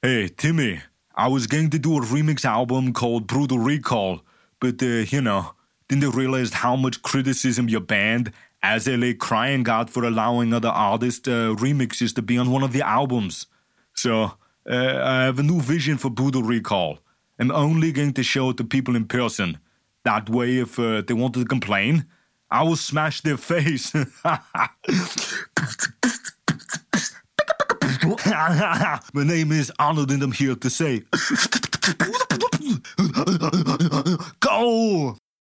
Hey, Timmy, I was going to do a remix album called Brutal Recall, but, didn't realize how much criticism your band, As LA Crying, got for allowing other artists' remixes to be on one of the albums. So, I have a new vision for Brutal Recall. I'm only going to show it to people in person. That way, if they wanted to complain, I will smash their face. My name is Arnold and I'm here to say, go!